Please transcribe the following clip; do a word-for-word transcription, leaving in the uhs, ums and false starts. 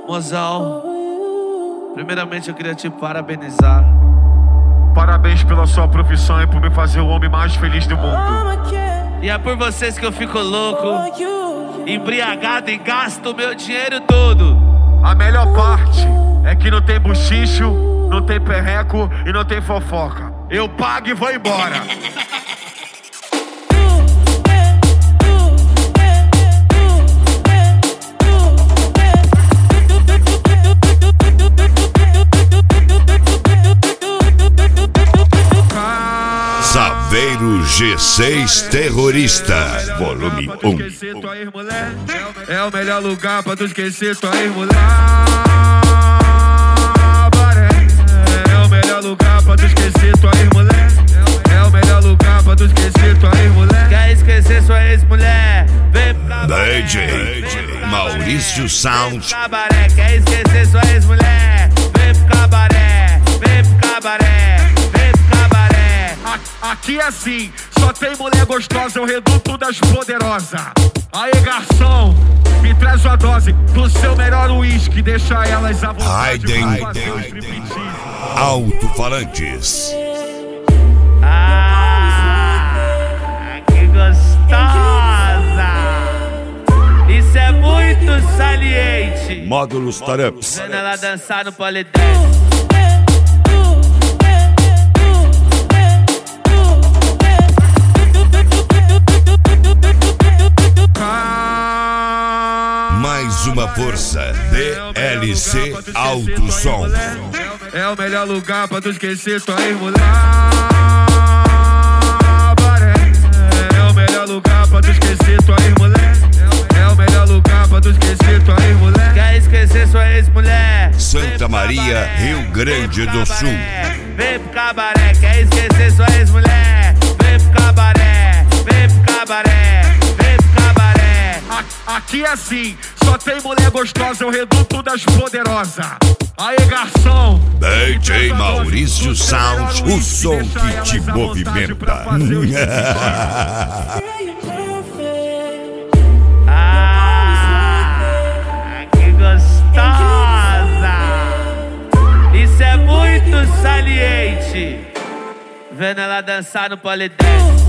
Mozão, primeiramente eu queria te parabenizar. Parabéns pela sua profissão e por me fazer o homem mais feliz do mundo. E é por vocês que eu fico louco, embriagado e gasto meu dinheiro todo. A melhor parte é que não tem buchicho, não tem perreco e não tem fofoca. Eu pago e vou embora. Saveiro G seis Terrorista, volume um. É o melhor lugar pra tu esquecer tua ex-mulher. É o melhor lugar pra tu esquecer tua ex-mulher. É o melhor lugar pra tu esquecer tua ex-mulher. Quer esquecer sua ex-mulher? Vem pro cabaré. D J Maurício Sound. Cabaré. Quer esquecer sua ex-mulher? Vem pro cabaré. Vem pro cabaré. Vem pro cabaré. Aqui é assim, só tem mulher gostosa, é o reduto das poderosas. Aê, garçom, me traz uma dose do seu melhor uísque, deixa elas à vontade. Raiden Alto-falantes. Ah, que gostosa! Isso é muito saliente. Módulos Tarups. Vendo ela dançar no polidense. Mais uma força, D L C Alto Som. É o melhor lugar pra tu esquecer tua ex-mulher. É o melhor lugar pra tu esquecer tua ex-mulher. É o melhor lugar pra tu esquecer tua ex-mulher. Quer esquecer sua ex-mulher? Santa Maria, Rio Grande do Sul. Vem pro cabaré. Quer esquecer sua ex-mulher? Vem pro cabaré. Vem pro cabaré. Vem pro cabaré. Aqui é assim, só tem mulher gostosa, é o reduto das poderosas. Aê, garçom, D J Maurício Sound, o som que te movimenta. Ah, que gostosa! Isso é muito saliente. Vendo ela dançar no polidense.